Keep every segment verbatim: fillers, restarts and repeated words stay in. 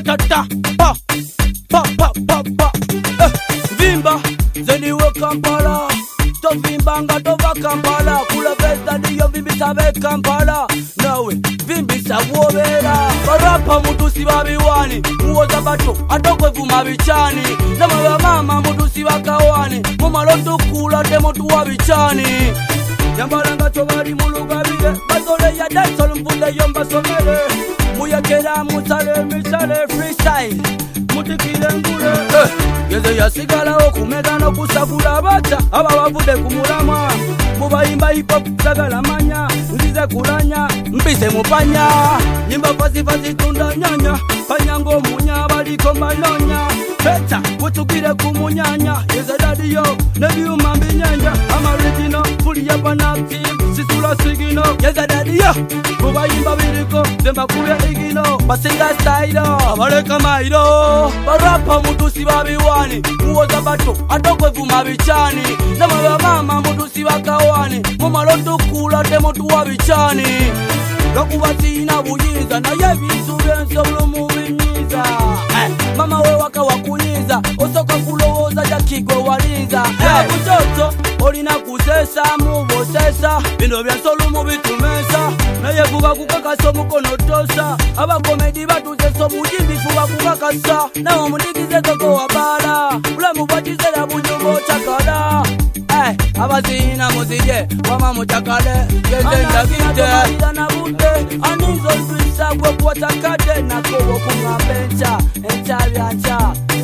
ta pa pa pa pa pa eh, vimba zeniwe Kampala to vimba nga tova Kampala kula festa ndiyo vimbisa be Kampala nawe vimbisa wobera barapa mutusi babiwani muwoza bato atokwevuma bichani nama mama mutusi bakawani mumaloto kula demo tuwa bichani yambalanga tobali mulugabire bazole ya dancehall mfunde yomba somere muyekera musale misale freestyle mutikile ngule eh, yeze yasigala okumega no kusakula abacha aba bavude kumulama mubayimba hip hop sagala manya nzize kulanya mbise mupanya nyimba fasi fasi tunda nyanya panyango munya baliko malonya beta kutukire kumunyanya yeze daddy yo nebyuma mbinyanja amaregino fuli ya panactive sisula sigino yeze daddy yo mubayimba biriko demba kuya igino basinga style abaleka mairo barapa mutusi babiwani muwoza bato atokwevuma bichani nama mama mutusi bakawani mumaloto kula demo tuwa bichani gakubatina buyiza naye bisu byensobulu mubinyiza eh, mama we waka wakunyiza osoka kulowoza jakigwe walinza eh, kutoto olina kuzesa mubosesa bino byensolu mubitumesa naye kuba kukakasa omukono tosa abakomedi batuzesa obuyimbifu bakukakasa nawe omudigize toko wabala bulamu bwakizera bunyumo chakala eh, abazina muzije wama muchakale gezendagite anizo lwisa gwe kuwatakade nakobo kungabencha enchabyancha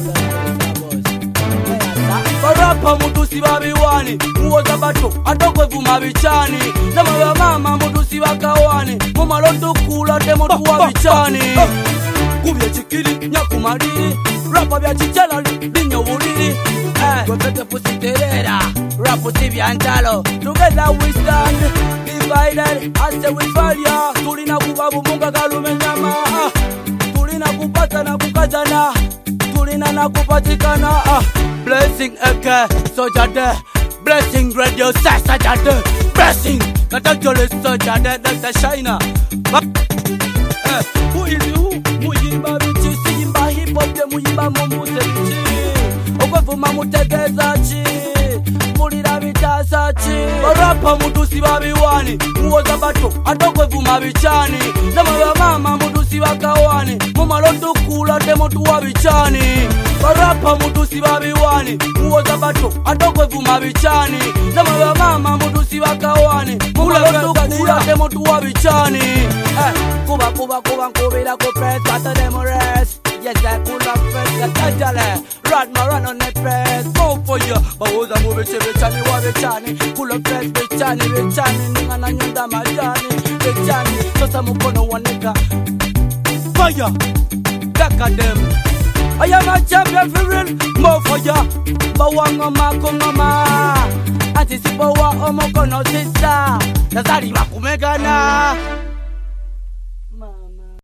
barapa mutusi babiwani muwoza bato atokwevuma bichani nama mama mutusi bakawani mumaloto kula demo tuwa bichani kubye chikili nyakumaliri rapa bya chichalali binyo buliri gwepete pusiterera rapu sibyanjalo together we stand divided as we failure tulina kubabu munga galume nyama tulina kupata na kukazana tulina na kupatikana blessing eke sojade blessing radio sasa jade blessing katajole sojade Doctor Shina eh who is who muyimba bichi simba hip hop de muyimba mumuse bichi okwevuma mutegeza chi mulira bitasa chi barapa mutusi babiwani muwoza bato atokwevuma bichani nama mama mutusi bakawani mumaloto kula demo tuwa bichani barapa mutusi babiwani muwoza bato atokwevuma bichani nama mama mutusi bakawani mumaloto kula demo tuwa bichani eh, kuba kuba kuba nkubira ku press kata demo rest yes I pull up first katajale rad maran on the press go for you bawoza mubiche bichani wa bichani pull up first bichani bichani ningana nyunda majani bichani sosa mukono waneka fire kaka dem I am a champion for real more for ya bawanga makongoma antisipo wa omokono sisa nazali bakumegana